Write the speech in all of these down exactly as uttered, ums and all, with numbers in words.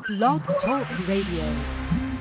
Blog Talk Radio.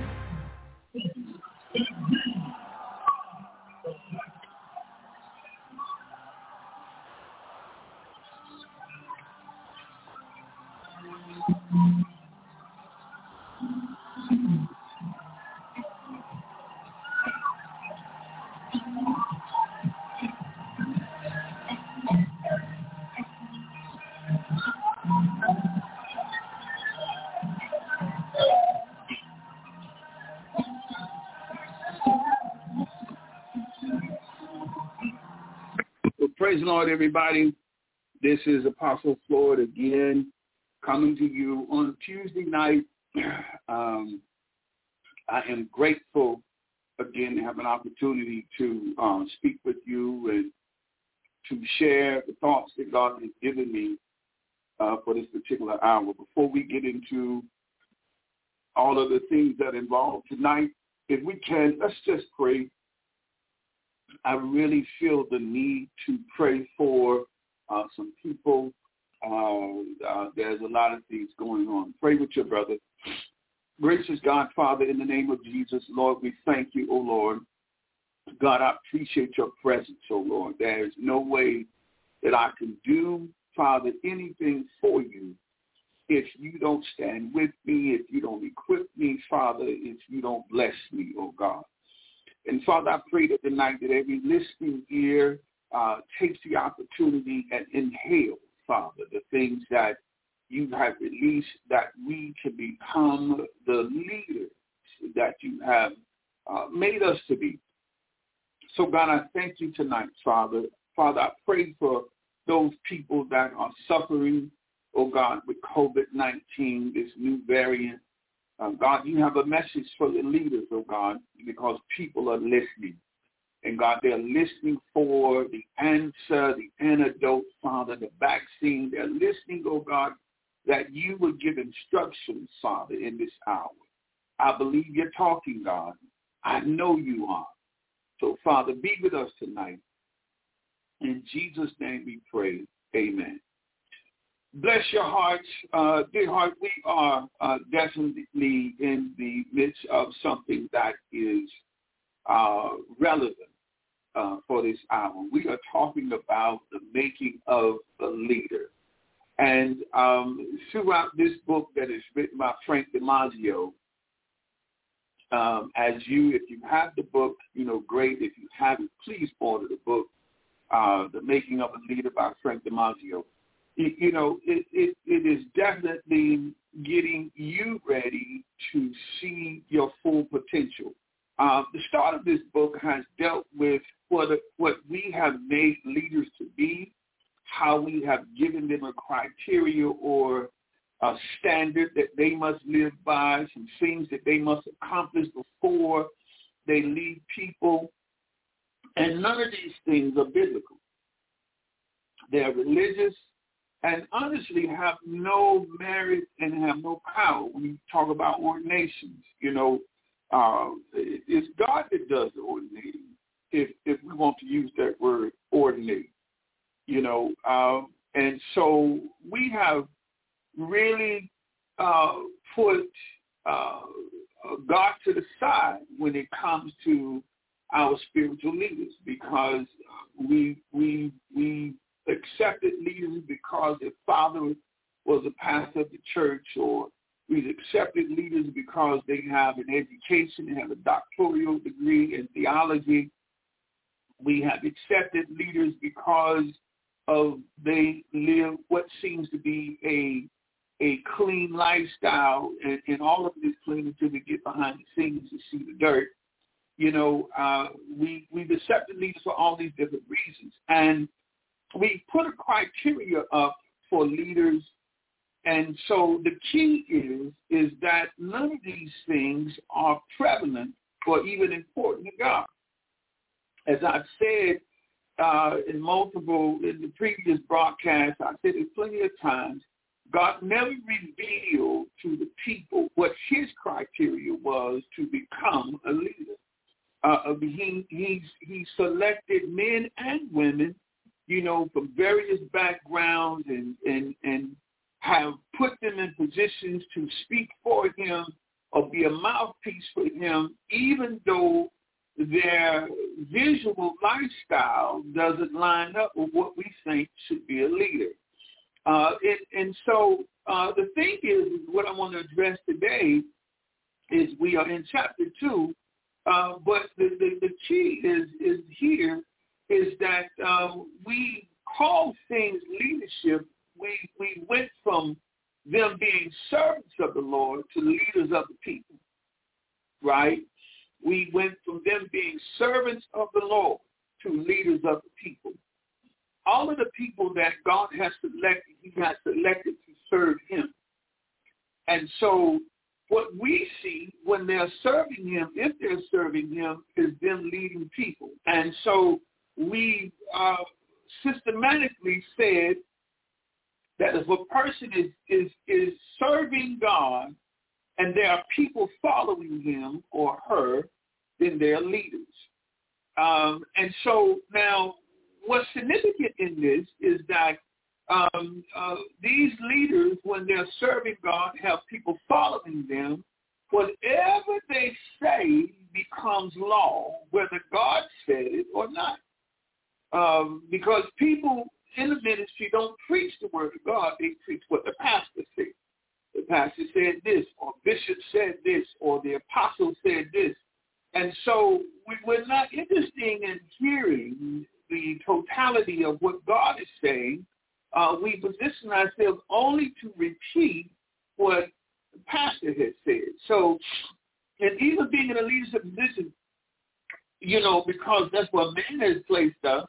Praise the Lord, everybody. This is Apostle Floyd again, coming to you on Tuesday night. Um, I am grateful again to have an opportunity to um, speak with you and to share the thoughts that God has given me uh, for this particular hour. Before we get into all of the things that involve tonight, if we can, let's just pray. I really feel the need to pray for uh, some people. Uh, uh, there's a lot of things going on. Pray with your brother. Gracious God, Father, in the name of Jesus, Lord, we thank you, oh Lord. God, I appreciate your presence, oh Lord. There is no way that I can do, Father, anything for you if you don't stand with me, if you don't equip me, Father, if you don't bless me, oh God. And Father, I pray that tonight that every listening ear uh, takes the opportunity and inhale, Father, the things that you have released, that we can become the leaders that you have uh, made us to be. So, God, I thank you tonight, Father. Father, I pray for those people that are suffering, oh God, with COVID nineteen, this new variant. Uh, God, you have a message for the leaders, oh God, because people are listening. And God, they're listening for the answer, the antidote, Father, the vaccine. They're listening, oh God, that you would give instructions, Father, in this hour. I believe you're talking, God. I know you are. So, Father, be with us tonight. In Jesus' name we pray. Amen. Bless your hearts. Uh, dear heart, we are uh, definitely in the midst of something that is uh, relevant uh, for this hour. We are talking about the making of a leader. And um, throughout this book that is written by Frank DiMaggio, um, as you, if you have the book, you know, great. If you haven't, please order the book, uh, The Making of a Leader by Frank DiMaggio. You know, it, it, it is definitely getting you ready to see your full potential. Uh, the start of this book has dealt with what, what we have made leaders to be, how we have given them a criteria or a standard that they must live by, some things that they must accomplish before they lead people. And none of these things are biblical. They're religious, and honestly have no merit and have no power when you talk about ordinations. You know, uh, it's God that does the ordinating, if if we want to use that word, ordinate. You know, uh, and so we have really uh, put uh, God to the side when it comes to our spiritual leaders, because we we we accepted leaders because their father was a pastor of the church, or we've accepted leaders because they have an education, they have a doctoral degree in theology. We have accepted leaders because of they live what seems to be a a clean lifestyle, and, and all of it is clean until we get behind the scenes to see the dirt. You know, uh, we, we've accepted leaders for all these different reasons. And we put a criteria up for leaders. And so the key is, is that none of these things are prevalent or even important to God. As I've said uh, in multiple, in the previous broadcasts, I said it plenty of times, God never revealed to the people what his criteria was to become a leader. Uh, he, he, he selected men and women, you know, from various backgrounds and, and, and have put them in positions to speak for him or be a mouthpiece for him, even though their visual lifestyle doesn't line up with what we think should be a leader. Uh, and, and so uh, the thing is, what I want to address today is we are in chapter two, uh, but the, the, the key is, is here is that uh, we call things leadership. We, we went from them being servants of the Lord to leaders of the people, right? We went from them being servants of the Lord to leaders of the people. All of the people that God has selected, he has selected to serve him. And so what we see when they're serving him, if they're serving him, is them leading people. And so we uh, systematically said that if a person is, is, is serving God and there are people following him or her, then they're leaders. Um, and so now what's significant in this is that um, uh, these leaders, when they're serving God, have people following them. Whatever they say becomes law, whether God said it or not. Um, because people in the ministry don't preach the word of God. They preach what the pastor said. The pastor said this, or bishop said this, or the apostle said this. And so we, we're not interested in hearing the totality of what God is saying. Uh, we position ourselves only to repeat what the pastor has said. So, and even being in a leadership position, you know, because that's what man has placed us,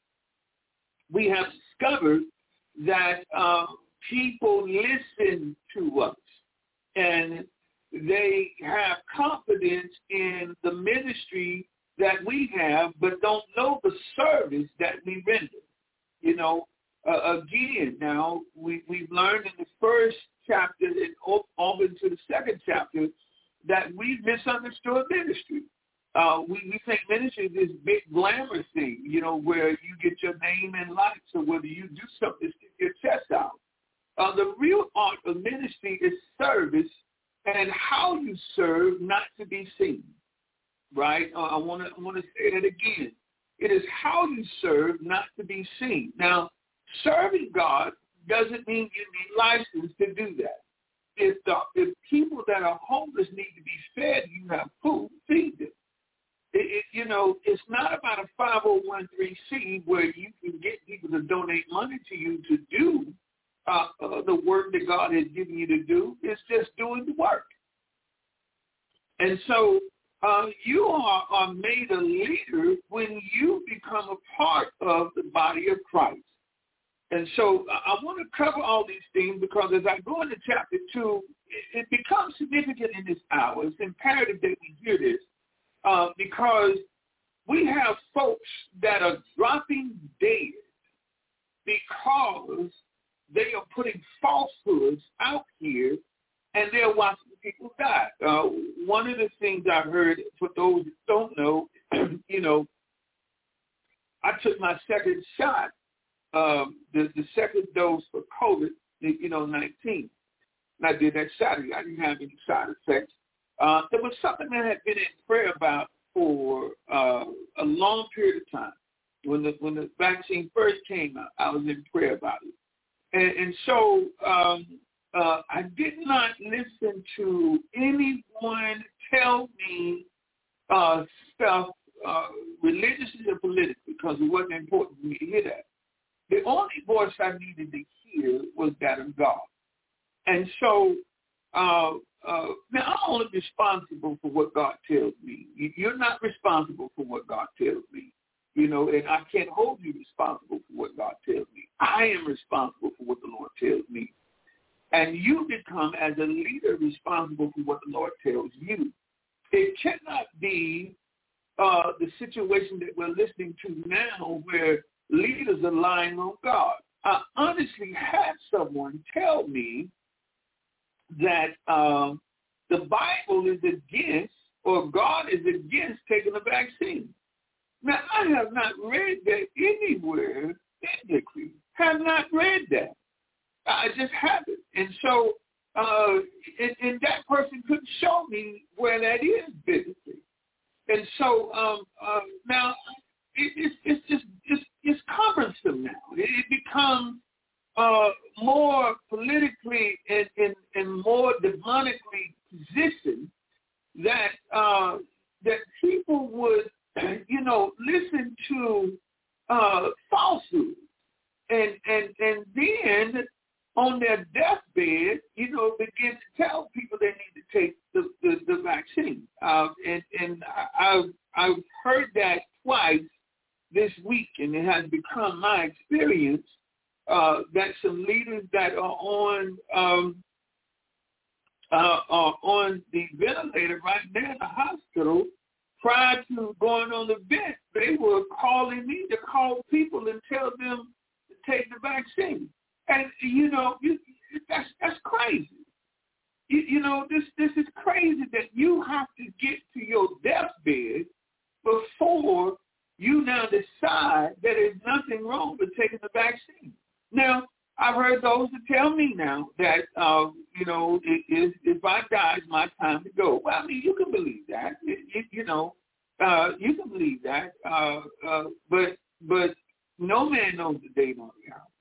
we have discovered that uh, people listen to us and they have confidence in the ministry that we have, but don't know the service that we render. You know, uh, again, now we, we've learned in the first chapter and over into the second chapter that we've misunderstood ministry. Uh, we, we think ministry is this big glamour thing, you know, where you get your name and lights, or whether you do something to stick your chest out. Uh, the real art of ministry is service and how you serve, not to be seen. Right? Uh, I want to I want to say that again. It is how you serve, not to be seen. Now, serving God doesn't mean you need license to do that. If the if people that are homeless need to be fed, you have food, feed them. It, it, you know, it's not about a five oh one c where you can get people to donate money to you to do uh, uh, the work that God has given you to do. It's just doing the work. And so uh, you are, are made a leader when you become a part of the body of Christ. And so I, I want to cover all these things because as I go into chapter two, it, it becomes significant in this hour. It's imperative that we hear this. Uh, because we have folks that are dropping dead because they are putting falsehoods out here and they're watching people die. Uh, one of the things I heard, for those that don't know, you know, I took my second shot, um, the, the second dose for COVID, you know, nineteen. And I did that shot. I didn't have any side effects. Uh, there was something that had been in prayer about for uh, a long period of time. When the when the vaccine first came out, I was in prayer about it. And, and so um, uh, I did not listen to anyone tell me uh, stuff uh, religiously or politically because it wasn't important for me to hear that. The only voice I needed to hear was that of God. And so uh, uh, now I'm only responsible for what God tells me. You're not responsible for what God tells me. You know, and I can't hold you responsible for what God tells me. I am responsible for what the Lord tells me. And you become, as a leader, responsible for what the Lord tells you. It cannot be uh, the situation that we're listening to now where leaders are lying on God. I honestly had someone tell me that uh, the Bible is against, or God is against taking a vaccine. Now, I have not read that anywhere biblically. Have not read that. I just haven't. And so uh, and, and that person couldn't show me where that is biblically. And so um, uh, now it, it's, it's just it's, it's cumbersome now. It, it becomes uh, more politically and, and, and more demonically positioned that uh, that people would, you know, listen to uh, falsehood, and and and then on their deathbed, you know, begin to tell people they need to take the the, the vaccine. Uh, and and I, I've I've heard that twice this week, and it has become my experience uh, that some leaders that are on um, uh, are on the ventilator right now in the hospital, prior to going on the vent, they were calling me to call people and tell them to take the vaccine. And, you know, you, that's that's crazy. You, you know, this, this is crazy that you have to get to your deathbed before you now decide that there's nothing wrong with taking the vaccine. Now, I've heard those that tell me now that, uh, you know, it, it, if I die, it's my time to go. Well, I mean, you can believe that. It, it, you know, uh, you can believe that. Uh, uh, but but no man knows the day nor the hour.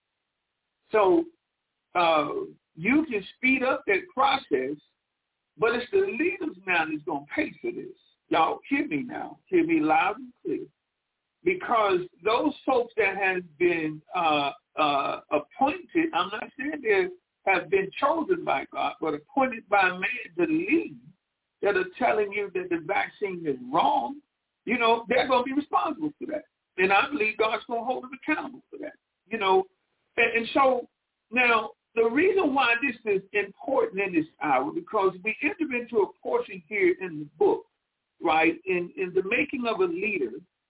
So uh, you can speed up that process, but it's the leaders now that's going to pay for this. Y'all hear me now. Hear me loud and clear. Because those folks that have been uh, uh, appointed, I'm not saying they have been chosen by God, but appointed by man to lead, that are telling you that the vaccine is wrong, you know, they're going to be responsible for that. And I believe God's going to hold them accountable for that. You know, and, and so now the reason why this is important in this hour, because we enter into a portion here in the book, right, in, in the making of a leader,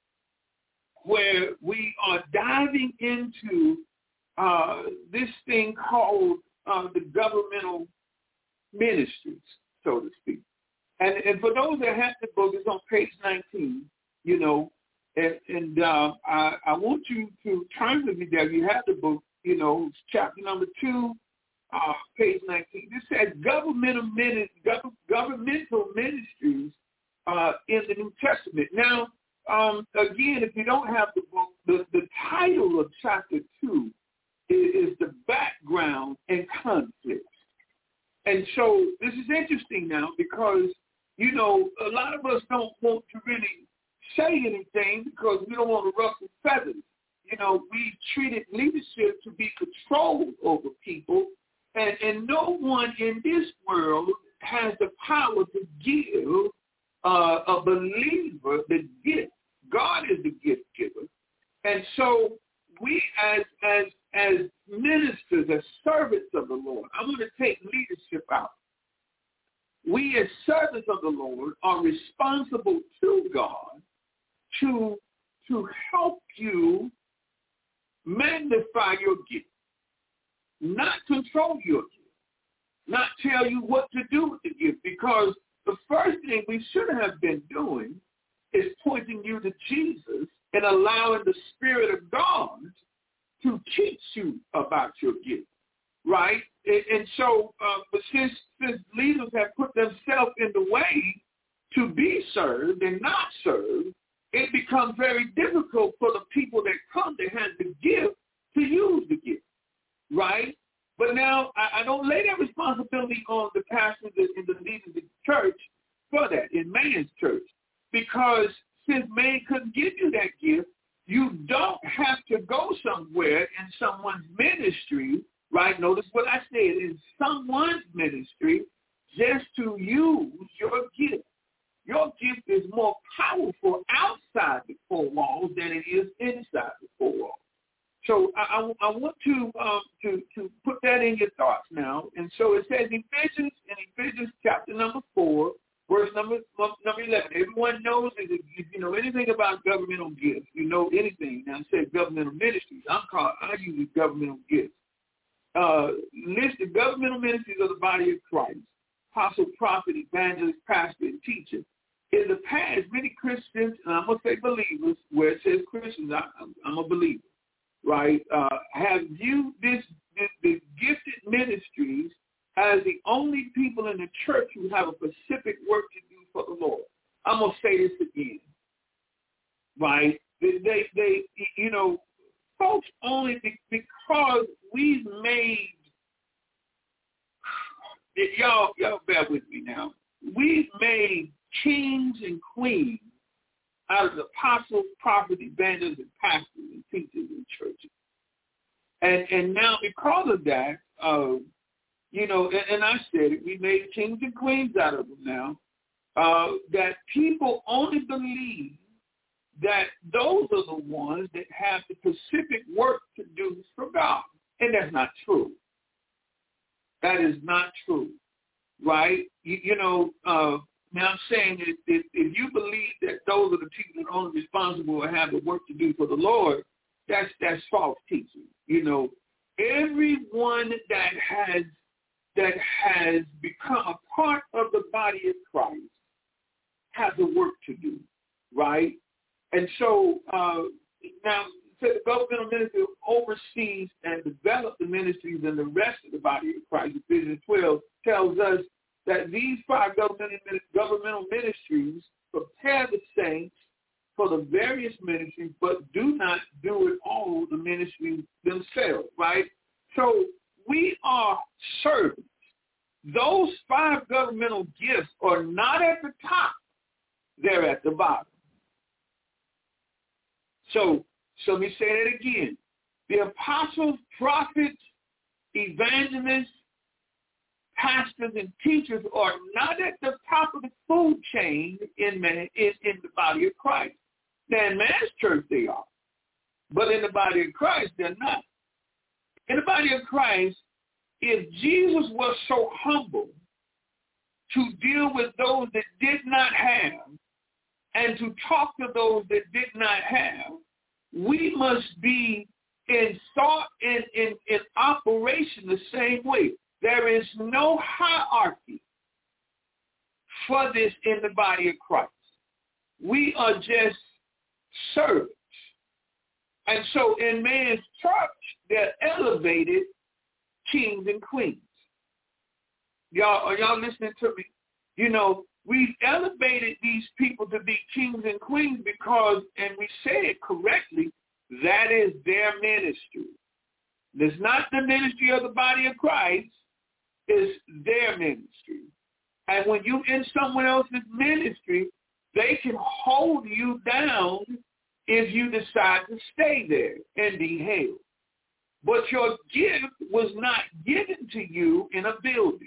where we are diving into uh, this thing called uh, the governmental ministries, so to speak. And, and for those that have the book, it's on page nineteen, you know, and, and uh, I, I want you to turn with me there. You have the book, you know, it's chapter number two, uh, page nineteen. This says governmental, mini- gov- governmental ministries uh, in the New Testament. Now, Um, again, if you don't have the book, the, the title of chapter two is, is the background and conflict. And so this is interesting now because, you know, a lot of us don't want to really say anything because we don't want to ruffle feathers. You know, we treated leadership to be control over people, and, and no one in this world has the power to give Uh, a believer the gift. God is the gift giver. And so we as as as ministers, as servants of the Lord, I'm going to take leadership out. We as servants of the Lord are responsible to God to, to help you magnify your gift, not control your gift, not tell you what to do with the gift, because the first thing we should have been doing is pointing you to Jesus and allowing the Spirit of God to teach you about your gift, right? And, and so, uh, but since, since leaders have put themselves in the way to be served and not served, it becomes very difficult for the people that come that have the gift to use the gift, right? But now I, I don't lay that responsibility on the pastors and the leaders of the church for that, in man's church. Because since man couldn't give you that gift, you don't have to go somewhere in someone's ministry, right? Notice what I said, in someone's ministry, just to use your gift. Your gift is more powerful outside the four walls than it is inside the four walls. So I, I, I want to, um, to to put that in your thoughts now. And so it says Ephesians, in Ephesians chapter number four, verse number number eleven. Everyone knows that if you know anything about governmental gifts, you know anything. Now it says governmental ministries. I'm called, I use governmental gifts. Uh, list the governmental ministries of the body of Christ: apostle, prophet, evangelist, pastor, and teacher. In the past, many Christians, and I'm going to say believers, where it says Christians, I, I'm, I'm a believer, right, uh, have viewed this, this, this gifted ministries as the only people in the church who have a specific work to do for the Lord. I'm going to say this again, right? They, they, they you know, folks only be, because we've made, y'all, y'all bear with me now. We've made kings and queens out of the apostles, prophets, evangelists, and pastors and teachers in churches. And and now because of that, uh, you know, and, and I said it, we made kings and queens out of them now, uh, that people only believe that those are the ones that have the specific work to do for God. And that's not true. That is not true, right? You, you know, uh, now I'm saying that if, if you believe that those are the people that are only responsible and have the work to do for the Lord, that's that's false teaching. You know, everyone that has that has become a part of the body of Christ has a work to do, right? And so uh, now so the governmental ministry oversees and develops the ministries and the rest of the body of Christ. Ephesians twelve tells us that these five governmental ministries prepare the saints for the various ministries, but do not do it all the ministries themselves, right? So we are servants. Those five governmental gifts are not at the top. They're at the bottom. So, so let me say that again. The apostles, prophets, evangelists, pastors, and teachers are not at the top of the food chain in, man, in, in the body of Christ. Now, in man's church, they are. But in the body of Christ, they're not. In the body of Christ, if Jesus was so humble to deal with those that did not have and to talk to those that did not have, we must be in thought and in, in operation the same way. There is no hierarchy for this in the body of Christ. We are just servants. And so in man's church, they're elevated kings and queens. Y'all, are y'all listening to me? You know, we've elevated these people to be kings and queens because, and we say it correctly, that is their ministry. It's not the ministry of the body of Christ. It's their ministry. And when you're in someone else's ministry, they can hold you down if you decide to stay there and be held. But your gift was not given to you in a building.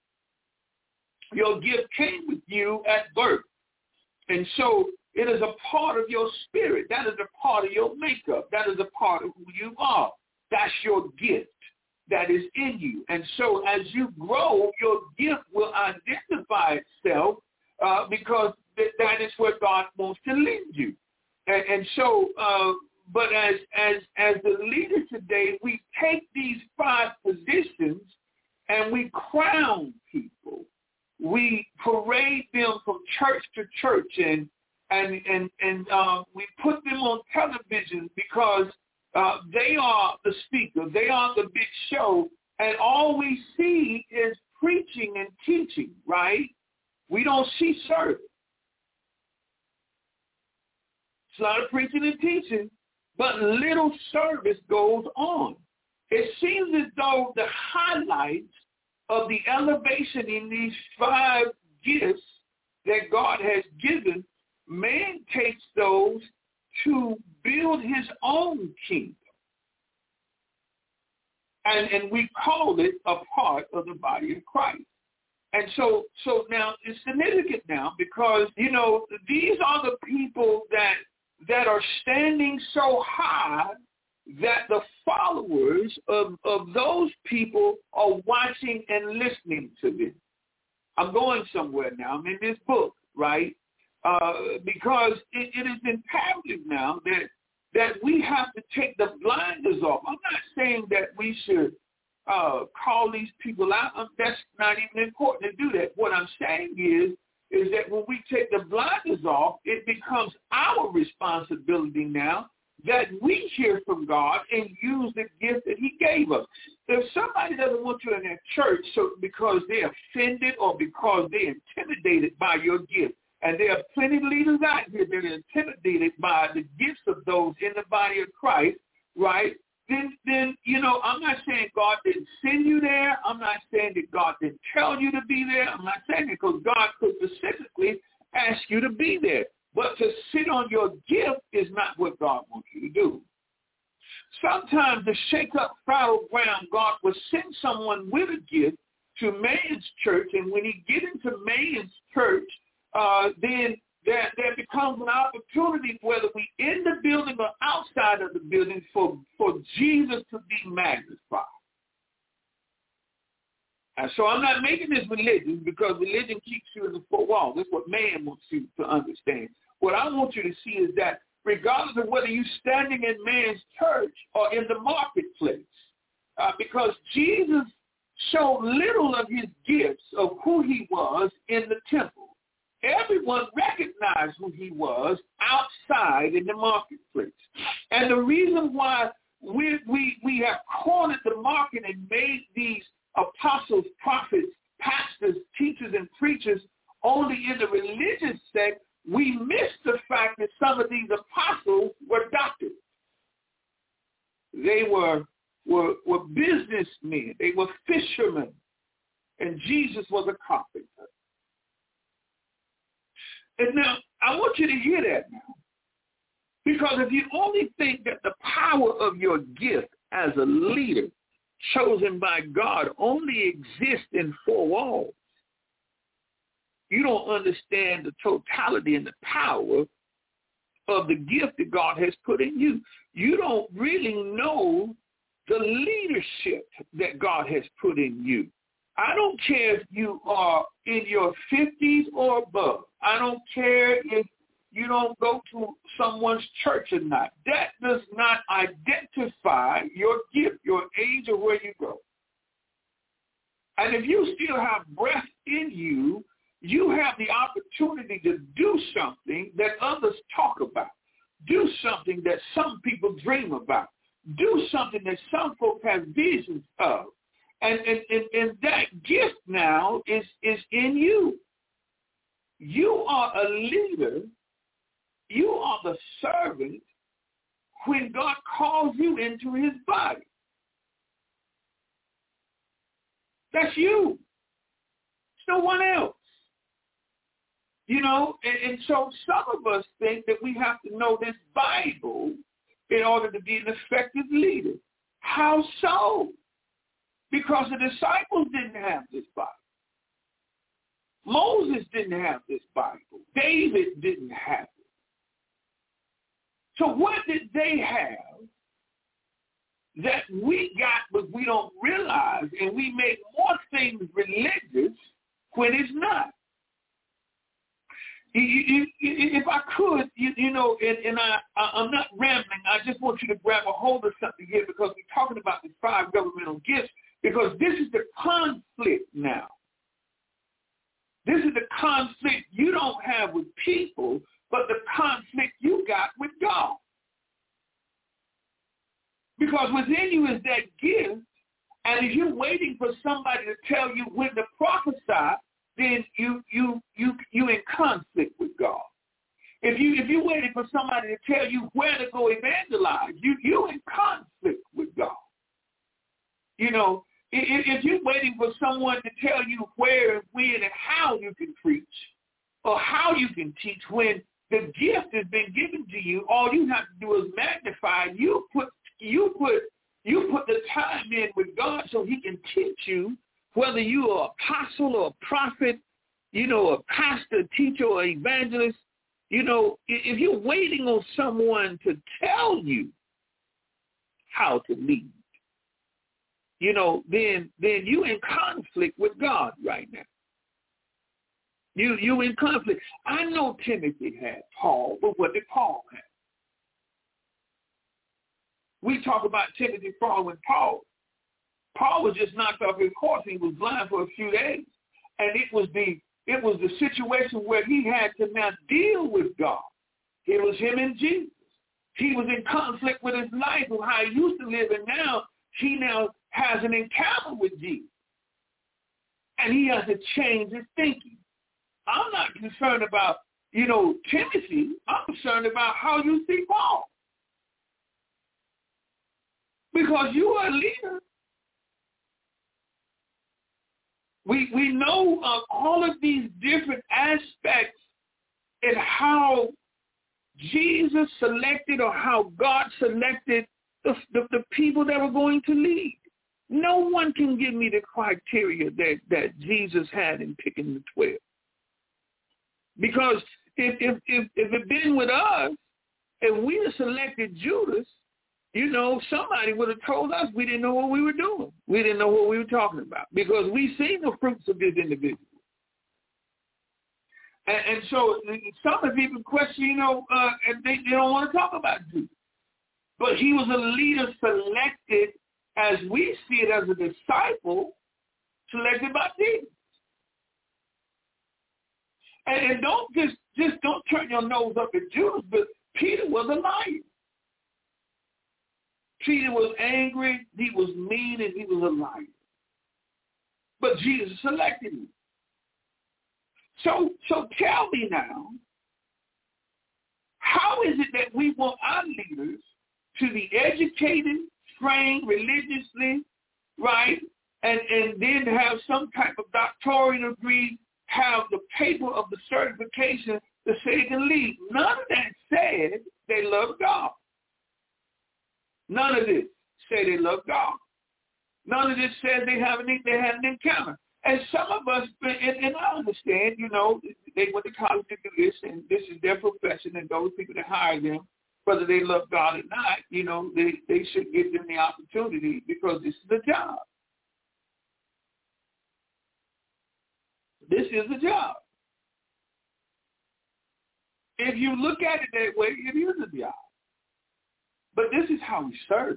Your gift came with you at birth. And so it is a part of your spirit. That is a part of your makeup. That is a part of who you are. That's your gift that is in you. And so as you grow, your gift will identify itself uh, because th- that is where God wants to lead you. And, and so, uh, but as, as, as the leader today, we take these five positions and we crown people. We parade them from church to church, and and and and uh, we put them on television because uh, they are the speaker, they are the big show, and all we see is preaching and teaching. Right? We don't see service. It's a lot of preaching and teaching, but little service goes on. It seems as though the highlights of the elevation in these five gifts that God has given, man takes those to build his own kingdom. And, and we call it a part of the body of Christ. And so, so now it's significant now because, you know, these are the people that that are standing so high that the followers of, of those people are watching and listening to them. I'm going somewhere now. I'm in this book, right? Uh, because it, it is imperative now that that we have to take the blinders off. I'm not saying that we should uh, call these people out. Um, that's not even important to do that. What I'm saying is, is that when we take the blinders off, it becomes our responsibility now that we hear from God and use the gift that he gave us. If somebody doesn't want you in their church so because they're offended or because they're intimidated by your gift, and there are plenty of leaders out here that are intimidated by the gifts of those in the body of Christ, right? Then, then you know, I'm not saying God didn't send you there. I'm not saying that God didn't tell you to be there. I'm not saying it because God could specifically ask you to be there. But to sit on your gift is not what God wants you to do. Sometimes to shake up fallow ground, God will send someone with a gift to man's church, and when he get into man's church, uh, then there, there becomes an opportunity, whether we in the building or outside of the building, for, for Jesus to be magnified. And so I'm not making this religion because religion keeps you in the four walls. That's what man wants you to understand. What I want you to see is that regardless of whether you're standing in man's church or in the marketplace, uh, because Jesus showed little of his gifts of who he was in the temple. Everyone recognized who he was outside in the marketplace. And the reason why we, we, we have cornered the market and made these apostles, prophets, pastors, teachers, and preachers only in the religious sect, we miss the fact that some of these apostles were doctors. They were, were, were businessmen. They were fishermen. And Jesus was a carpenter. And now, I want you to hear that now. Because if you only think that the power of your gift as a leader chosen by God only exists in four walls, you don't understand the totality and the power of the gift that God has put in you. You don't really know the leadership that God has put in you. I don't care if you are in your fifties or above. I don't care if you don't go to someone's church or not. That does not identify your gift, your age, or where you go. And if you still have breath in you, you have the opportunity to do something that others talk about. Do something that some people dream about. Do something that some folks have visions of. And, and, and, and that gift now is, is in you. You are a leader. You are the servant when God calls you into his body. That's you. It's no one else. You know, and, and so some of us think that we have to know this Bible in order to be an effective leader. How so? Because the disciples didn't have this Bible. Moses didn't have this Bible. David didn't have it. So what did they have that we got but we don't realize, and we make more things religious when it's not? If I could, you, you know, and, and I, I'm not rambling. I just want you to grab a hold of something here because we're talking about the five governmental gifts, because this is the conflict now. This is the conflict you don't have with people, but the conflict you got with God. Because within you is that gift, and if you're waiting for somebody to tell you when to prophesy, then you you you you in conflict with God. If you if you're waiting for somebody to tell you where to go evangelize, you you in conflict with God. You know, if, if you're waiting for someone to tell you where and when and how you can preach or how you can teach, when the gift has been given to you, all you have to do is magnify. You put you put you put the time in with God so he can teach you. Whether you are apostle or a prophet, you know, a pastor, teacher, or evangelist, you know, if you're waiting on someone to tell you how to lead, you know, then then you in conflict with God right now. You you in conflict. I know Timothy had Paul, but what did Paul have? We talk about Timothy following Paul. Paul was just knocked off his horse. He was blind for a few days. And it was the it was the situation where he had to now deal with God. It was him and Jesus. He was in conflict with his life of how he used to live, and now he now has an encounter with Jesus. And he has to change his thinking. I'm not concerned about, you know, Timothy. I'm concerned about how you see Paul. Because you are a leader. We we know uh, all of these different aspects in how Jesus selected or how God selected the, the, the people that were going to lead. No one can give me the criteria that, that Jesus had in picking the twelve. Because if if if, if it had been with us, if we had selected Judas, you know, somebody would have told us we didn't know what we were doing. We didn't know what we were talking about because we seen the fruits of this individual. And, and so some of the people question, you know, uh, and they, they don't want to talk about Judas. But he was a leader selected, as we see it, as a disciple, selected by Jesus. And, and don't just, just don't turn your nose up at Judas, but Peter was a liar. Peter was angry, he was mean, and he was a liar. But Jesus selected him. So, so tell me now, how is it that we want our leaders to be educated, trained religiously, right, and, and then have some type of doctoral degree, have the paper of the certification to say they can lead? None of that said they love God. None of this say they love God. None of this says they haven't they had an encounter. And some of us, and, and I understand, you know, they went to college to do this, and this is their profession, and those people that hire them, whether they love God or not, you know, they, they should give them the opportunity because this is a job. This is a job. If you look at it that way, it is a job. But this is how we serve.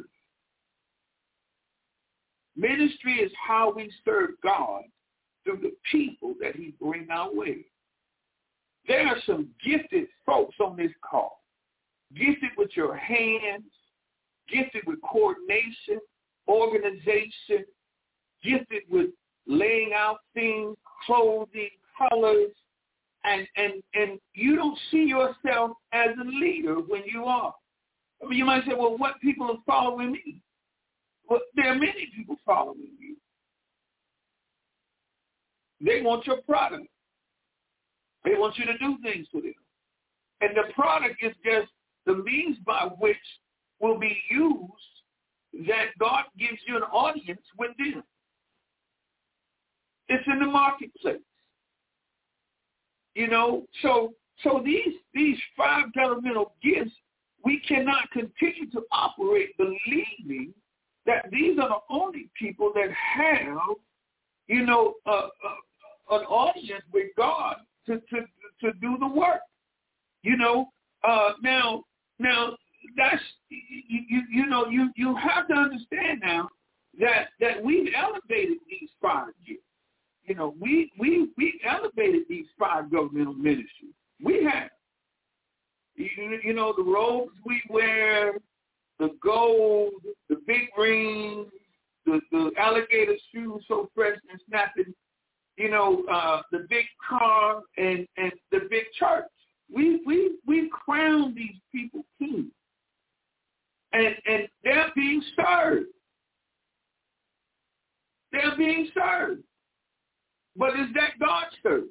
Ministry is how we serve God through the people that he brings our way. There are some gifted folks on this call. Gifted with your hands, gifted with coordination, organization, gifted with laying out things, clothing, colors, and, and, and you don't see yourself as a leader when you are. I mean, you might say, well, what people are following me? Well, there are many people following you. They want your product. They want you to do things for them. And the product is just the means by which will be used that God gives you an audience with them. It's in the marketplace. You know, so so these these five governmental gifts, we cannot continue to operate believing that these are the only people that have, you know, uh, uh, an audience with God to, to, to do the work. You know, uh, now, now that's, you, you, you know, you, you have to understand now that, that we've elevated these five gifts. You know, we, we, we elevated these five governmental ministries. We have. You, you know, the robes we wear, the gold, the big rings, the, the alligator shoes so fresh and snapping, you know, uh, the big car and, and the big church. We we we crown these people kings. And and they're being served. They're being served. But is that God's service?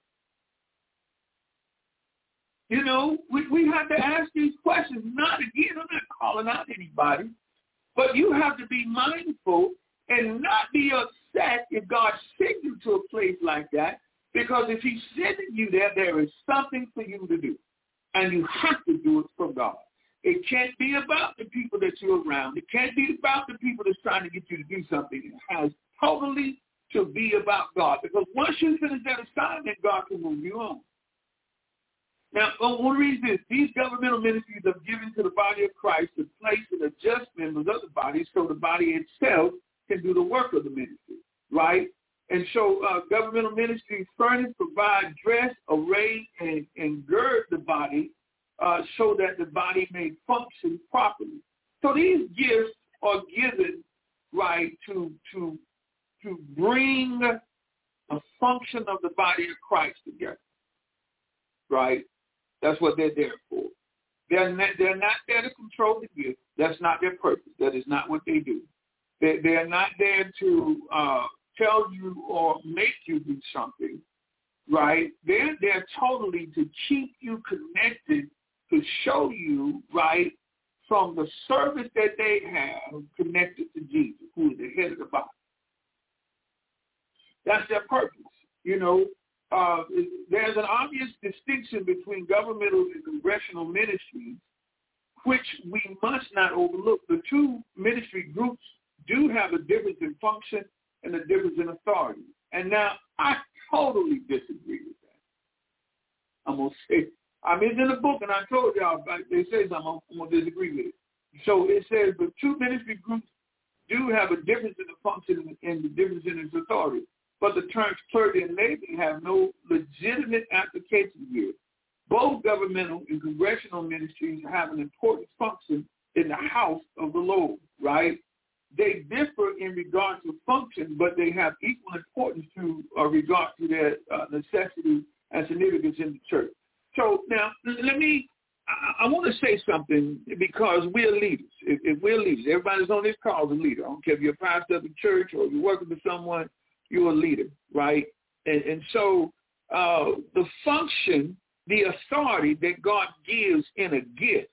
You know, we, we have to ask these questions. Not, again, I'm not calling out anybody, but you have to be mindful and not be upset if God sends you to a place like that, because if he's sending you there, there is something for you to do, and you have to do it for God. It can't be about the people that you're around. It can't be about the people that's trying to get you to do something. It has totally to be about God, because once you finish that assignment, God can move you on. Now, one reason is these governmental ministries are given to the body of Christ to place and adjust members of the body so the body itself can do the work of the ministry, right? And so uh, governmental ministries furnish, provide, dress, array, and, and gird the body uh, so that the body may function properly. So these gifts are given, right, to to to bring a function of the body of Christ together, right? That's what they're there for. They're not, they're not there to control the gift. That's not their purpose. That is not what they do. They, they're not there to uh, tell you or make you do something, right? They're there totally to keep you connected, to show you, right, from the service that they have connected to Jesus, who is the head of the body. That's their purpose. You know, uh, there's an obvious distinction between governmental and congressional ministries, which we must not overlook. The two ministry groups do have a difference in function and a difference in authority. And now I totally disagree with that. I'm going to say, I mean, it's in the book, and I told y'all, it says I'm going to disagree with it. So it says the two ministry groups do have a difference in the function and the difference in its authority. But the terms clergy and laity have no legitimate application here. Both governmental and congressional ministries have an important function in the house of the Lord, right? They differ in regard to function, but they have equal importance to uh, regard to their uh, necessity and significance in the church. So now, let me, I, I want to say something because we're leaders. If, if we're leaders, everybody's on this call is a leader. I don't care if you're a pastor of a church or you're working with someone, you're a leader, right? And, and so uh, the function, the authority that God gives in a gift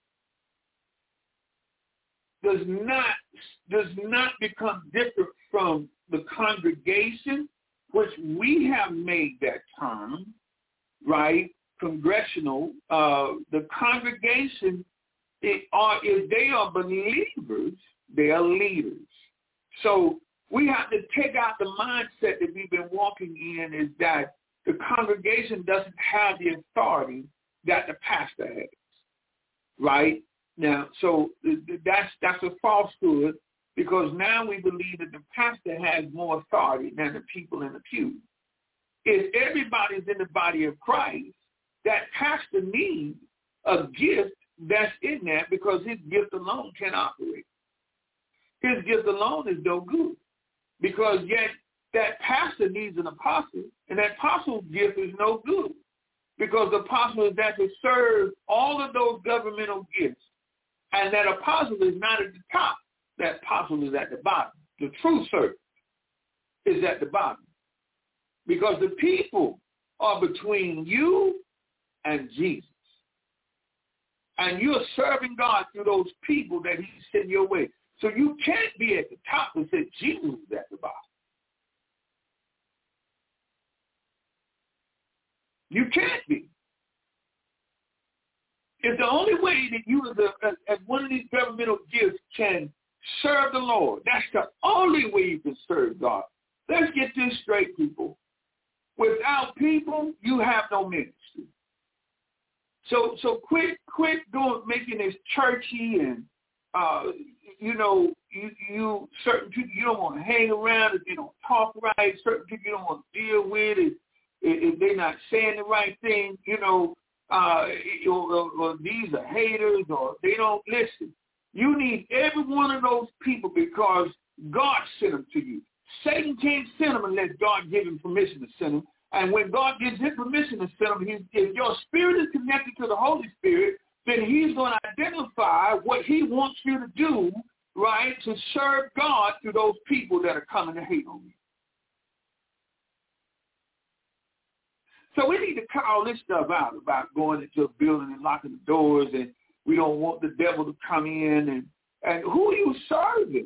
does not does not become different from the congregation, which we have made that term, right? Congressional. Uh, the congregation, it are, if they are believers, they are leaders. So we have to take out the mindset that we've been walking in is that the congregation doesn't have the authority that the pastor has, right? Now, so that's that's a falsehood because now we believe that the pastor has more authority than the people in the pew. If everybody's in the body of Christ, that pastor needs a gift that's in there because his gift alone can operate. His gift alone is no good because yet that pastor needs an apostle, and that apostle's gift is no good because the apostle is there to serve all of those governmental gifts. And that apostle is not at the top. That apostle is at the bottom. The true servant is at the bottom. Because the people are between you and Jesus. And you're serving God through those people that he sent your way. So you can't be at the top and say Jesus is at the bottom. You can't be. It's the only way that you as, a, as, as one of these governmental gifts can serve the Lord. That's the only way you can serve God. Let's get this straight, people. Without people, you have no ministry. So so quit quit doing making this churchy and uh, you know you you certain people you don't want to hang around if they don't talk right. Certain people you don't want to deal with if, if they're not saying the right thing. You know. Uh, or, or, or these are haters, or they don't listen. You need every one of those people because God sent them to you. Satan can't send them unless God gives him permission to send them. And when God gives him permission to send them, he, if your spirit is connected to the Holy Spirit, then he's going to identify what he wants you to do, right, to serve God through those people that are coming to hate on you. So we need to cut all this stuff out about going into a building and locking the doors, and we don't want the devil to come in. And, and who are you serving?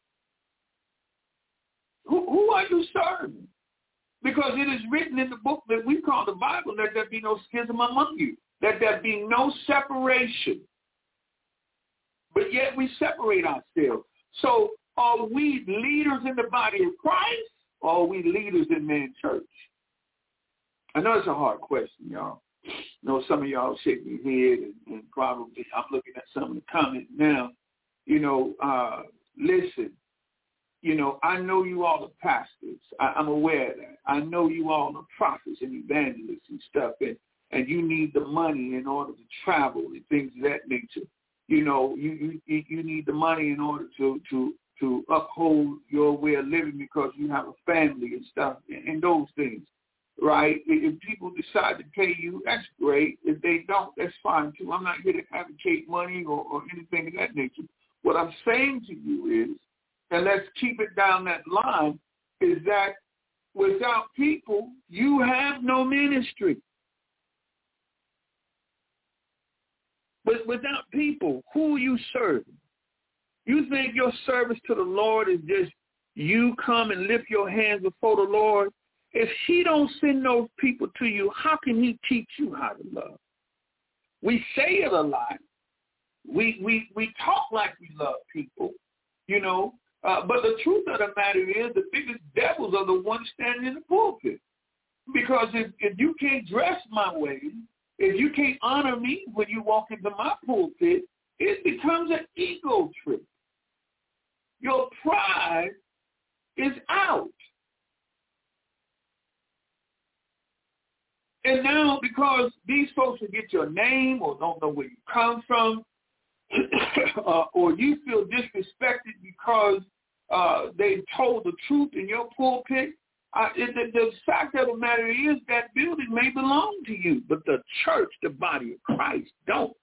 Who, who are you serving? Because it is written in the book that we call the Bible, let there be no schism among you. Let there be no separation. But yet we separate ourselves. So are we leaders in the body of Christ, or are we leaders in man's church? I know it's a hard question, y'all. I know some of y'all shaking your head and, and probably I'm looking at some of the comments now. You know, uh, listen, you know, I know you all are pastors. I, I'm aware of that. I know you all are prophets and evangelists and stuff. And, and you need the money in order to travel and things of that nature. You know, you you, you need the money in order to, to, to uphold your way of living because you have a family and stuff and, and those things, right? If people decide to pay you, that's great. If they don't, that's fine too. I'm not here to advocate money or, or anything of that nature. What I'm saying to you is, and let's keep it down that line, is that without people, you have no ministry. But without people, who are you serving? You think your service to the Lord is just you come and lift your hands before the Lord? If he don't send those people to you, how can he teach you how to love? We say it a lot. We we we talk like we love people, you know. Uh, but the truth of the matter is the biggest devils are the ones standing in the pulpit. Because if, if you can't dress my way, if you can't honor me when you walk into my pulpit, it becomes an ego trip. Your pride is out. And now because these folks will get your name or don't know where you come from, uh, or you feel disrespected because uh, they told the truth in your pulpit, uh, it, the, the fact of the matter is that building may belong to you, but the church, the body of Christ, don't.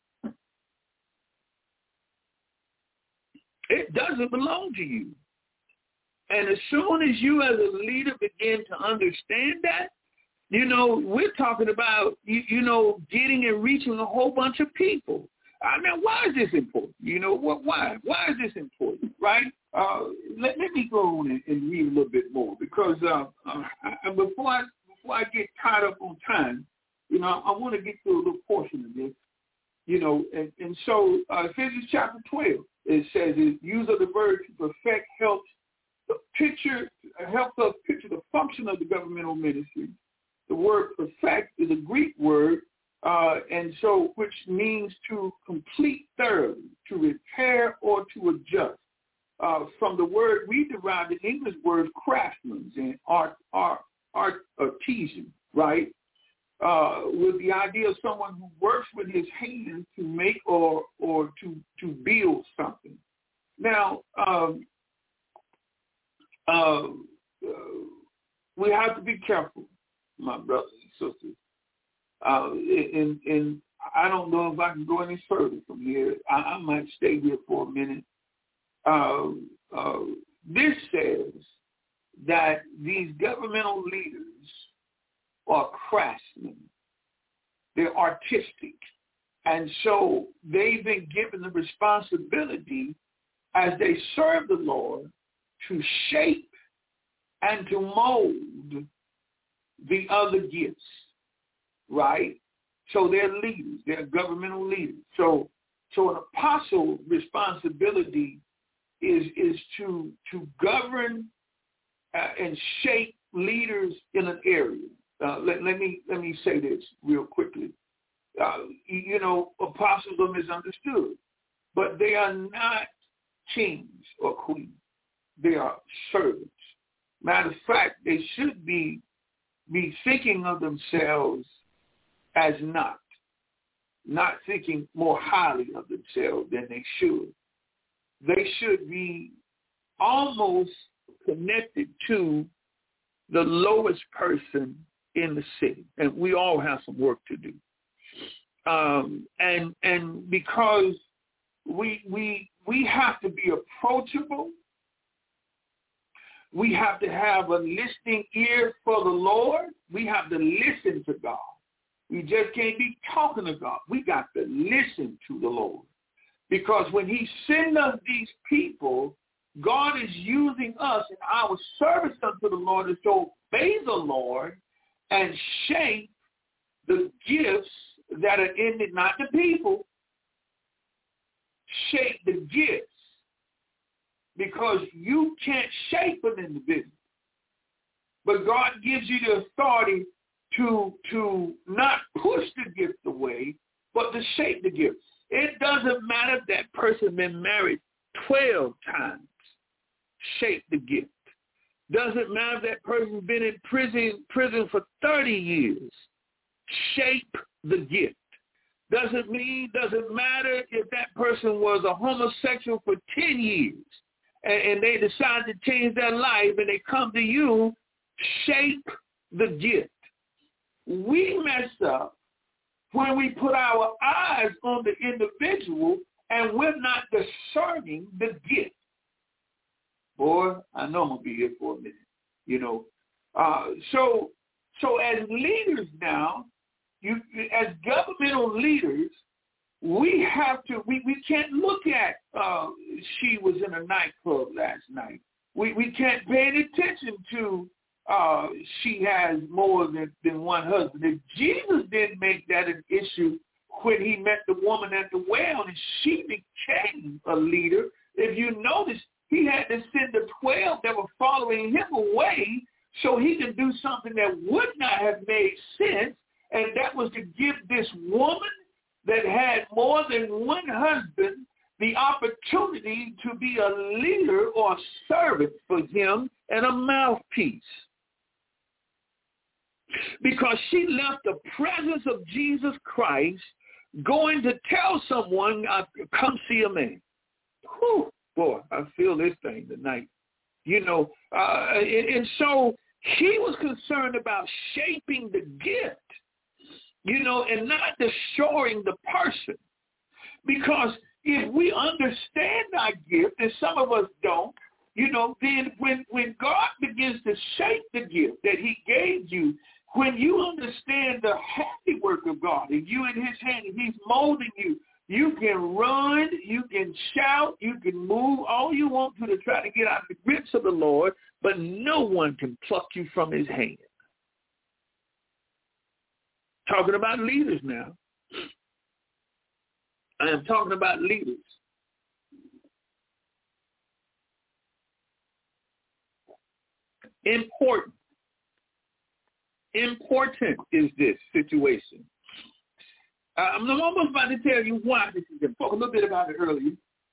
It doesn't belong to you. And as soon as you as a leader begin to understand that, you know, we're talking about, you, you know, getting and reaching a whole bunch of people. I mean, why is this important? You know, what? Why? Why is this important, right? Uh, let, let me go on and, and read a little bit more because uh, uh, I, before, I, before I get tied up on time, you know, I, I want to get through a little portion of this, you know, and, and so uh, Ephesians chapter twelve, it says, the use of the word to perfect helps the picture, helps us picture the function of the governmental ministry. The word perfect is a Greek word, uh, and so which means to complete thoroughly, to repair or to adjust. Uh, from the word we derive the English word craftsman and art, art, art artisan, right? Uh, with the idea of someone who works with his hands to make or or to to build something. Now, um, uh, uh, we have to be careful, my brothers and sisters. Uh, and, and I don't know if I can go any further from here. I, I might stay here for a minute. Uh, uh, this says that these governmental leaders are craftsmen. They're artistic. And so they've been given the responsibility as they serve the Lord to shape and to mold the other gifts, right? So they're leaders. They're governmental leaders. So so an apostle responsibility is is to to govern uh, and shape leaders in an area. Uh, let, let me let me say this real quickly. Uh, you, you know, apostles are misunderstood, but they are not kings or queens. They are servants. Matter of fact, they should be be thinking of themselves as not, not thinking more highly of themselves than they should. They should be almost connected to the lowest person in the city, and we all have some work to do. Um, and and because we we we have to be approachable, we have to have a listening ear for the Lord. We have to listen to God. We just can't be talking to God. We got to listen to the Lord. Because when he sends us these people, God is using us in our service unto the Lord to obey the Lord and shape the gifts that are in it, not the people. Shape the gifts. Because you can't shape an individual. But God gives you the authority to, to not push the gift away, but to shape the gift. It doesn't matter if that person been married twelve times. Shape the gift. Doesn't matter if that person's been in prison prison for thirty years. shape the gift. Doesn't mean, doesn't matter if that person was a homosexual for ten years and, and they decide to change their life and they come to you, shape the gift. We mess up when we put our eyes on the individual and we're not discerning the gift. Boy, I know I'm going to be here for a minute, you know. Uh, so, so as leaders now, you, as governmental leaders, we have to, we, we can't look at uh, she was in a nightclub last night. We, we can't pay any attention to uh, she has more than, than one husband. If Jesus didn't make that an issue when he met the woman at the well and she became a leader, if you notice, he had to send the twelve that were following him away so he could do something that would not have made sense, and that was to give this woman that had more than one husband the opportunity to be a leader or a servant for him and a mouthpiece. Because she left the presence of Jesus Christ going to tell someone, uh, come see a man. Whew, boy, I feel this thing tonight. You know, uh, and, and so he was concerned about shaping the gift, you know, and not destroying the person. Because if we understand our gift, and some of us don't, you know, then when, when God begins to shape the gift that he gave you, when you understand the handiwork of God and you in his hand and he's molding you, you can run, you can shout, you can move all you want to to try to get out of the grips of the Lord, but no one can pluck you from his hand. Talking about leaders now. I am talking about leaders. Important. Important is this situation. Uh, I'm almost about to tell you why this is. I spoke a little bit about it earlier.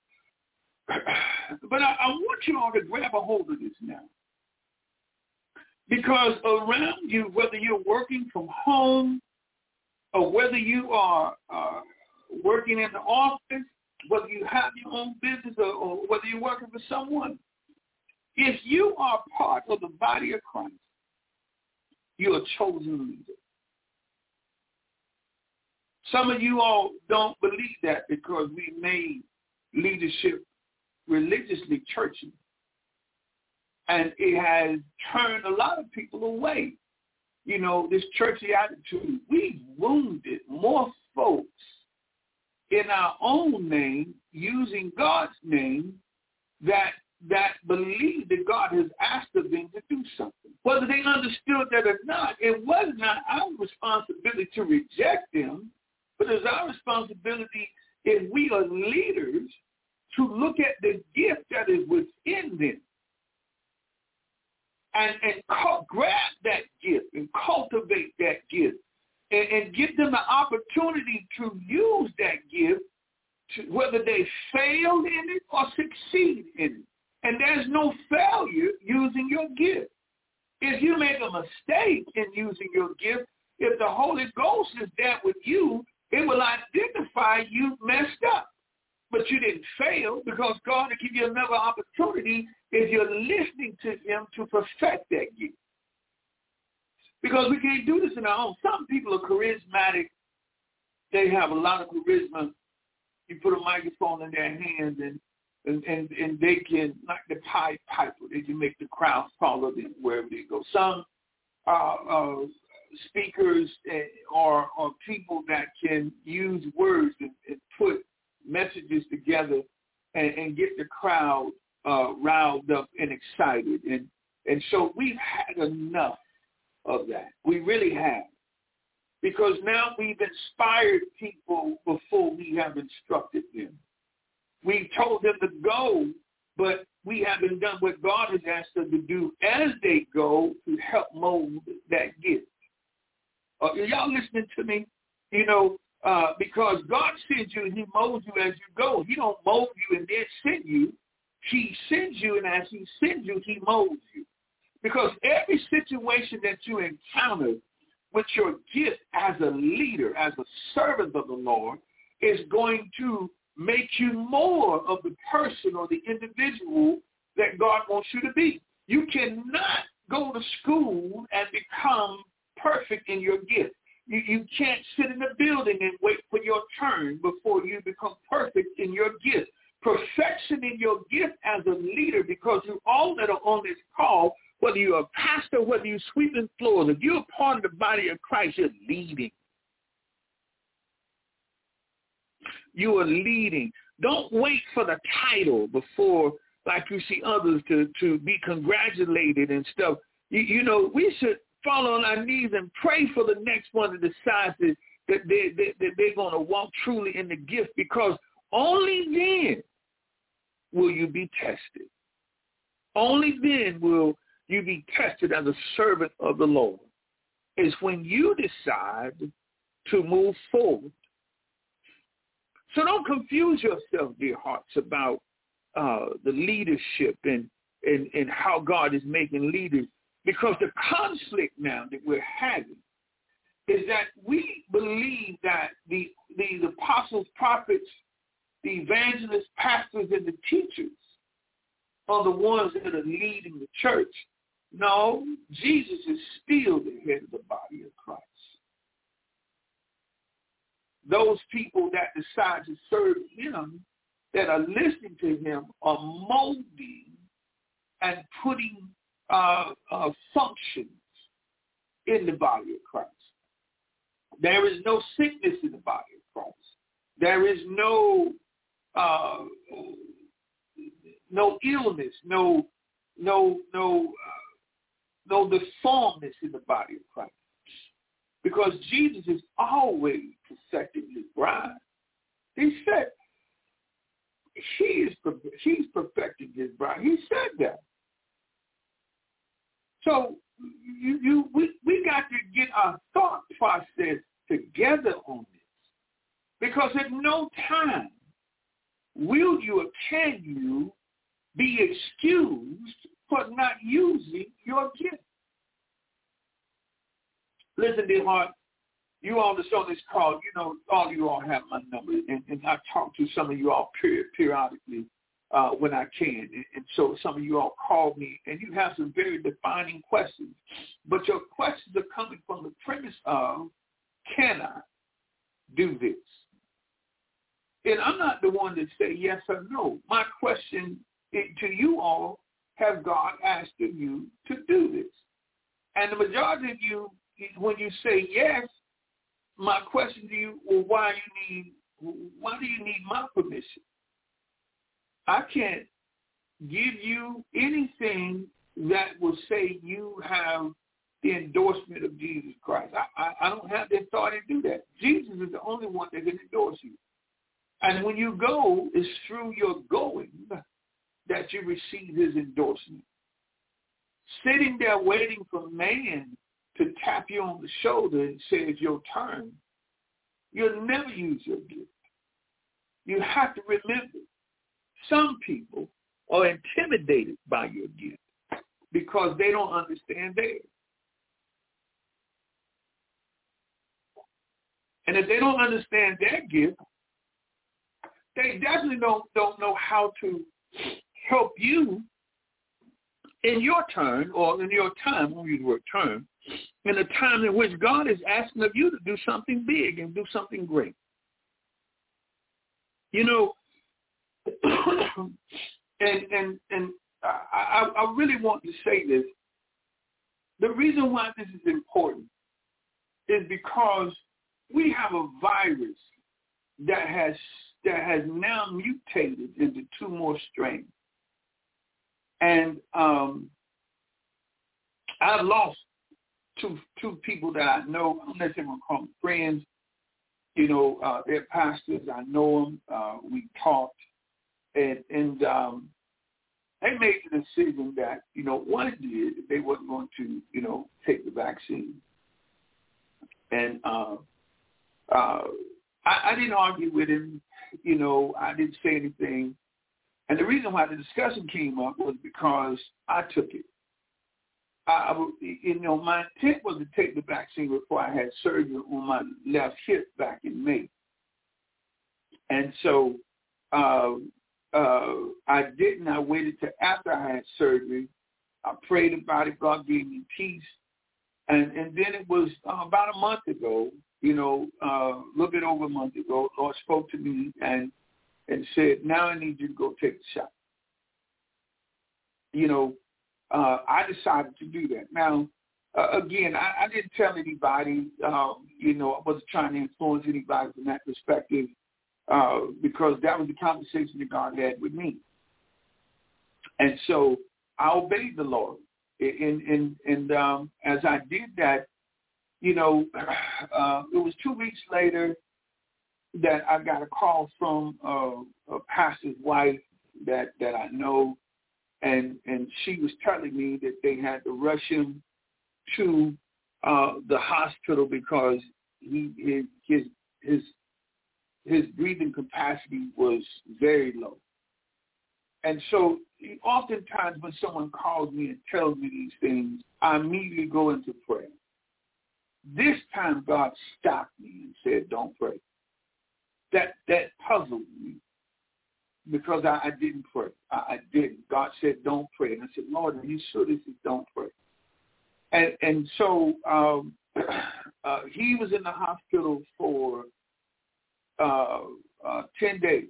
But I, I want you all to grab a hold of this now. Because around you, whether you're working from home or whether you are uh, working in the office, whether you have your own business or, or whether you're working for someone, if you are part of the body of Christ, you're a chosen leader. Some of you all don't believe that because we made leadership religiously churchy. And it has turned a lot of people away. You know, this churchy attitude. We've wounded more folks in our own name, using God's name, that that believe that God has asked of them to do something. Whether they understood that or not, it was not our responsibility to reject them, but it's our responsibility, if we are leaders, to look at the gift that is within them and, and cu- grab that gift and cultivate that gift and, and give them the opportunity to use that gift, to, whether they failed in it or succeed in it. And there's no failure using your gift. If you make a mistake in using your gift, if the Holy Ghost is there with you, it will identify you messed up. But you didn't fail because God will give you another opportunity if you're listening to him to perfect that gift. Because we can't do this on our own. Some people are charismatic. They have a lot of charisma. You put a microphone in their hands and And, and and they can, like the Pied Piper, they can make the crowd follow them wherever they go. Some uh, uh, speakers are, are people that can use words and, and put messages together and, and get the crowd uh, riled up and excited. And, and so we've had enough of that. We really have. Because now we've inspired people before we have instructed them. We told them to go, but we haven't done what God has asked them to do as they go to help mold that gift. Uh, are y'all listening to me? You know, uh, because God sends you and he molds you as you go. He don't mold you and then send you. He sends you, and as he sends you, he molds you. Because every situation that you encounter, with your gift as a leader, as a servant of the Lord, is going to make you more of the person or the individual that God wants you to be. You cannot go to school and become perfect in your gift. You, you can't sit in the building and wait for your turn before you become perfect in your gift. Perfection in your gift as a leader, because you all that are on this call, whether you're a pastor, whether you're sweeping floors, if you're a part of the body of Christ, you're leading. You are leading. Don't wait for the title before, like you see others, to, to be congratulated and stuff. You, you know, we should fall on our knees and pray for the next one that decides that, that, they, that, that they're going to walk truly in the gift, because only then will you be tested. Only then will you be tested as a servant of the Lord. It's when you decide to move forward. So don't confuse yourself, dear hearts, about uh, the leadership and, and, and how God is making leaders, because the conflict now that we're having is that we believe that the, the apostles, prophets, the evangelists, pastors, and the teachers are the ones that are leading the church. No, Jesus is still the head of the body of Christ. Those people that decide to serve him, that are listening to him, are molding and putting uh, uh, functions in the body of Christ. There is no sickness in the body of Christ. There is no uh, no illness, no no no uh, no deformness in the body of Christ, because Jesus is always perfecting his bride. He said he is he's perfecting his bride. He said that. So you you we, we got to get our thought process together on this, because at no time will you or can you be excused for not using your gift. Listen, dear heart, you all that's on this call, you know, all you all have my number, and, and I talk to some of you all period, periodically uh, when I can, and, and so some of you all call me, and you have some very defining questions, but your questions are coming from the premise of, can I do this? And I'm not the one to say yes or no. My question to you all, has God asked of you to do this? And the majority of you, when you say yes, my question to you, well, why you need, why do you need my permission? I can't give you anything that will say you have the endorsement of Jesus Christ. I, I, I don't have the authority to do that. Jesus is the only one that can endorse you. And when you go, it's through your going that you receive his endorsement. Sitting there waiting for man to tap you on the shoulder and say it's your turn, you'll never use your gift. You have to remember, some people are intimidated by your gift because they don't understand theirs. And if they don't understand their gift, they definitely don't, don't know how to help you in your turn, or in your time, we'll use the word turn, in a time in which God is asking of you to do something big and do something great. You know, and and and I, I really want to say this. The reason why this is important is because we have a virus that has that has now mutated into two more strains. And um, I've lost two two people that I know. I don't necessarily want to call them friends. You know, uh, they're pastors. I know them. Uh, we talked. And, and um, they made the decision that, you know, one did, they wasn't going to, you know, take the vaccine. And uh, uh, I, I didn't argue with him. You know, I didn't say anything. And the reason why the discussion came up was because I took it. I, I, you know, my intent was to take the vaccine before I had surgery on my left hip back in May. And so uh, uh, I didn't. I waited till after I had surgery. I prayed about it. God gave me peace. And and then it was uh, about a month ago, you know, uh, a little bit over a month ago, the Lord spoke to me and and said, now I need you to go take the shot. You know, uh, I decided to do that. Now, uh, again, I, I didn't tell anybody, um, you know, I wasn't trying to influence anybody from that perspective uh, because that was the conversation that God had with me. And so I obeyed the Lord. And, and, and um, as I did that, you know, uh, it was two weeks later that I got a call from uh, a pastor's wife that, that I know, and and she was telling me that they had to rush him to uh, the hospital because he his his his, his breathing capacity was very low. And so oftentimes when someone calls me and tells me these things, I immediately go into prayer. This time God stopped me and said, don't pray. That that puzzled me because I, I didn't pray. I, I didn't. God said, don't pray. And I said, Lord, are you sure this is don't pray? And, and so um, uh, he was in the hospital for uh, uh, ten days.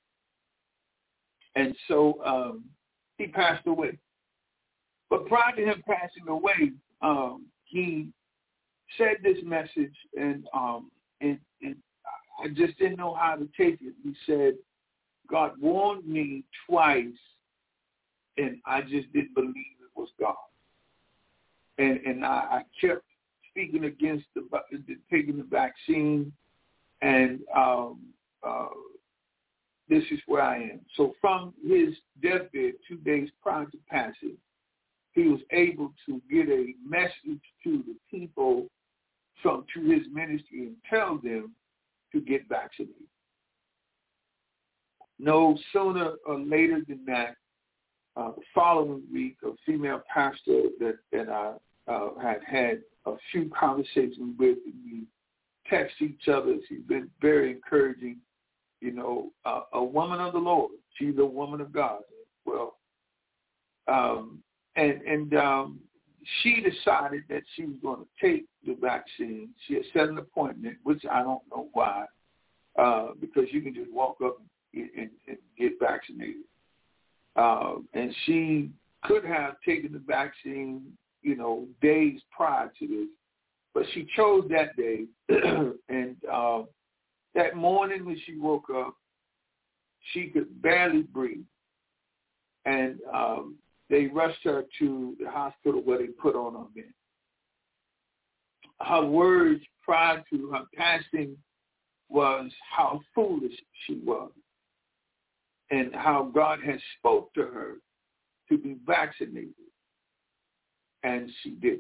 And so um, he passed away. But prior to him passing away, um, he said this message, and, um, and, and I just didn't know how to take it. He said, God warned me twice, and I just didn't believe it was God. And and I, I kept speaking against the, the taking the vaccine, and um, uh, this is where I am. So from his deathbed, two days prior to passing, he was able to get a message to the people from to his ministry and tell them to get vaccinated. No sooner or later than that, uh, the following week, a female pastor that, that I uh, had had a few conversations with, and we text each other. She's been very encouraging. You know, uh, a woman of the Lord. She's a woman of God. Well, um, and and um, she decided that she was going to take the vaccine. She had set an appointment, which I don't know why, uh, because you can just walk up and, and, and get vaccinated. Uh, and she could have taken the vaccine, you know, days prior to this, but she chose that day. and uh, that morning when she woke up, she could barely breathe. And um, they rushed her to the hospital where they put on her bed. Her words prior to her passing was how foolish she was and how God had spoke to her to be vaccinated. And she did.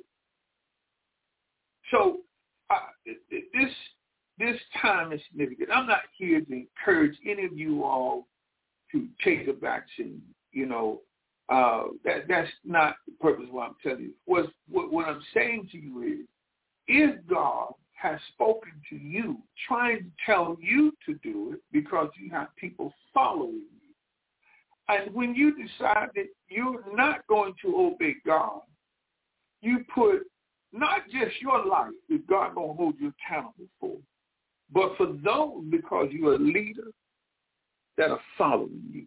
So uh, this this time is significant. I'm not here to encourage any of you all to take a vaccine. You know, uh, that that's not the purpose of what I'm telling you. What, what, what I'm saying to you is, if God has spoken to you, trying to tell you to do it because you have people following you, and when you decide that you're not going to obey God, you put not just your life that God going to hold you accountable for, but for those, because you're a leader, that are following you.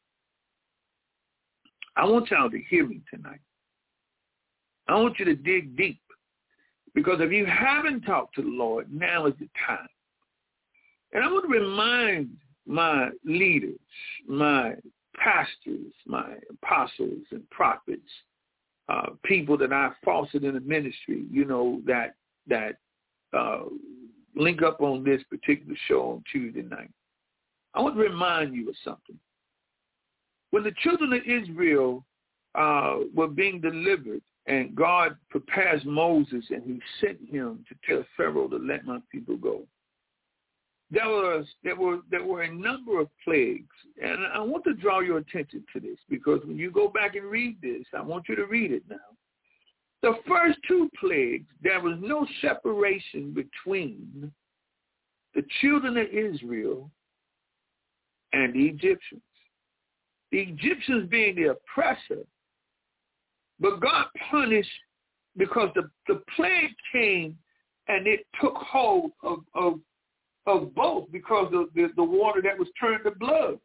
I want y'all to hear me tonight. I want you to dig deep, because if you haven't talked to the Lord, now is the time. And I want to remind my leaders, my pastors, my apostles and prophets, uh, people that I've fostered in the ministry, you know, that that uh, link up on this particular show on Tuesday night. I want to remind you of something. When the children of Israel uh, were being delivered, and God prepares Moses, and he sent him to tell Pharaoh to let my people go, There was there were there were a number of plagues, and I want to draw your attention to this, because when you go back and read this, I want you to read it now. The first two plagues, there was no separation between the children of Israel and the Egyptians. The Egyptians being the oppressor, but God punished because the, the plague came and it took hold of, of, of both because of the, the water that was turned to blood.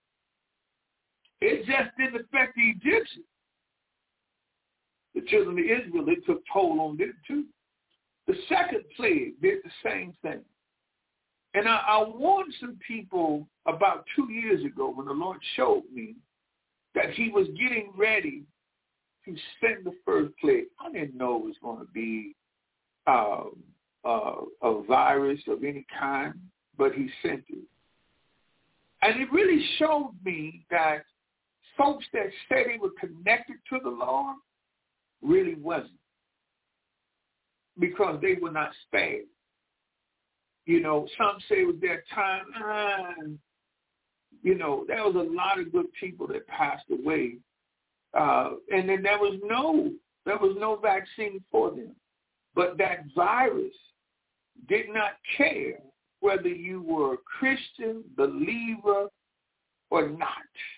It just didn't affect the Egyptians. The children of Israel, it took toll on them too. The second plague did the same thing. And I, I warned some people about two years ago when the Lord showed me that he was getting ready to send the first plague. I didn't know it was going to be uh, uh, a virus of any kind, but he sent it. And it really showed me that folks that said they were connected to the Lord really wasn't, because they were not spared. You know, some say it was their time. Ah, you know, there was a lot of good people that passed away. Uh, and then there was no, there was no vaccine for them. But that virus did not care whether you were a Christian, believer, or not.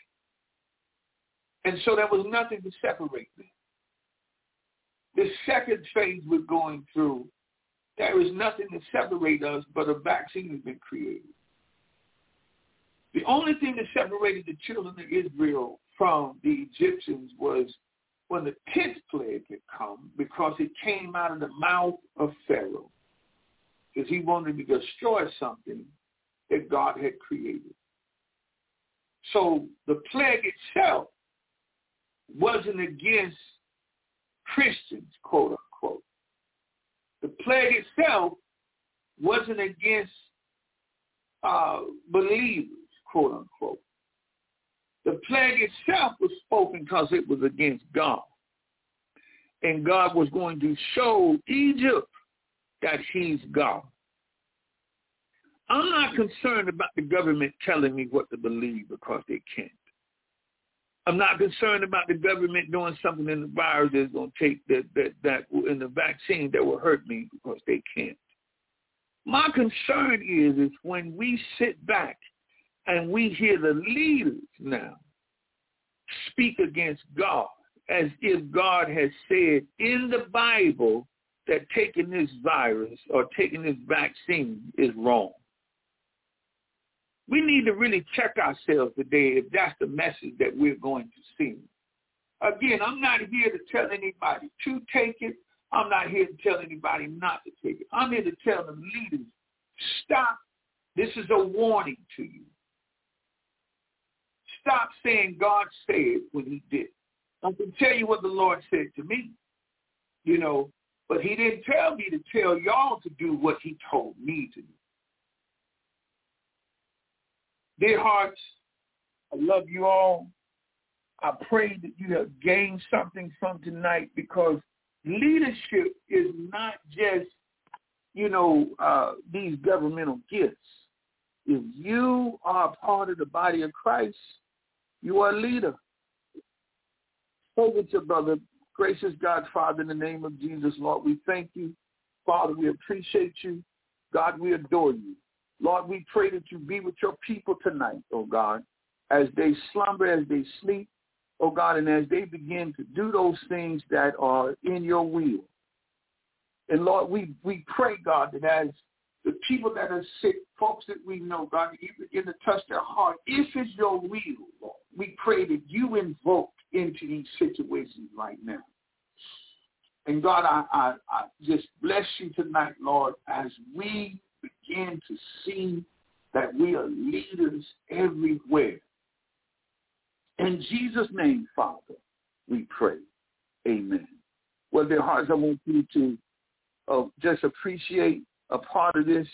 And so there was nothing to separate them. The second phase we're going through, there is nothing to separate us, but a vaccine has been created. The only thing that separated the children of Israel from the Egyptians was when the tenth plague had come, because it came out of the mouth of Pharaoh, because he wanted to destroy something that God had created. So the plague itself wasn't against Christians, quote unquote. The plague itself wasn't against uh, believers, quote unquote. The plague itself was spoken because it was against God. And God was going to show Egypt that he's God. I'm not concerned about the government telling me what to believe because they can't. I'm not concerned about the government doing something in the virus that's going to take that, that, that in the vaccine that will hurt me because they can't. My concern is, is when we sit back and we hear the leaders now speak against God as if God has said in the Bible that taking this virus or taking this vaccine is wrong. We need to really check ourselves today if that's the message that we're going to see. Again, I'm not here to tell anybody to take it. I'm not here to tell anybody not to take it. I'm here to tell the leaders, stop. This is a warning to you. Stop saying God said when he did. I can tell you what the Lord said to me, you know, but he didn't tell me to tell y'all to do what he told me to do. Dear hearts, I love you all. I pray that you have gained something from tonight, because leadership is not just, you know, uh, these governmental gifts. If you are a part of the body of Christ, you are a leader. So with your brother, gracious God, Father, in the name of Jesus, Lord, we thank you. Father, we appreciate you. God, we adore you. Lord, we pray that you be with your people tonight, oh God, as they slumber, as they sleep, oh God, and as they begin to do those things that are in your will. And Lord, we, we pray, God, that as the people that are sick, folks that we know, God, you begin to touch their heart. If it's your will, Lord, we pray that you invoke into these situations right now. And God, I, I, I just bless you tonight, Lord, as we begin to see that we are leaders everywhere. In Jesus' name, Father, we pray. Amen. Well, dear hearts, I want you to uh, just appreciate a part of this.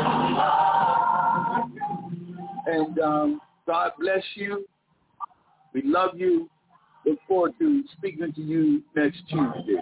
And um, God bless you. We love you. Look forward to speaking to you next Tuesday.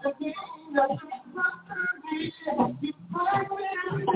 Thank you.